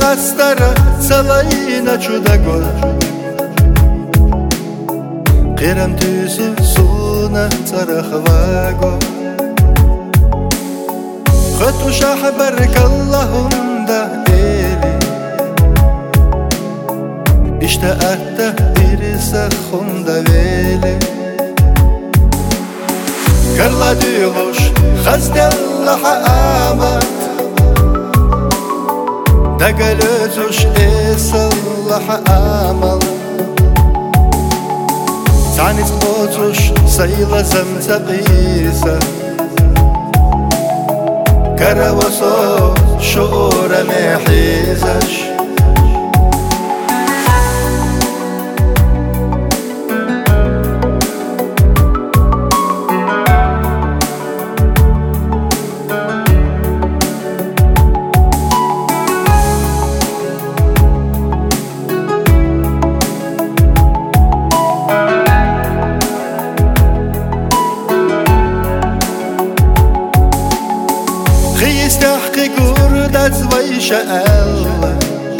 قصدر سلاينا چودا گل قيرم تيسو سونا ترخ واغو خطو شحبرك اللهم ده إلي اشتقت إرسا خوندا ويلي كرلا ديغوش خزد الله آمد دقلتوش إصلح آمل تعني تقوتوش سيلة زمتقيسة كروسو شعور محيزش يستحقي قردت ويش الله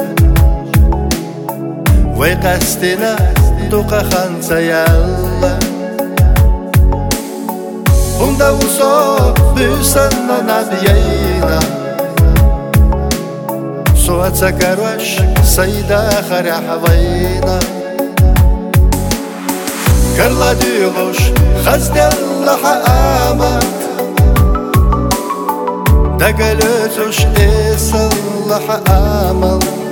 ويقستنا دوقا خانسا يلا هندا وصو بيسنا نبيينا سوات سكروش سيدا خرح وينا كرلا ديغوش خزد الله آمد دقلتوش إصلح آمل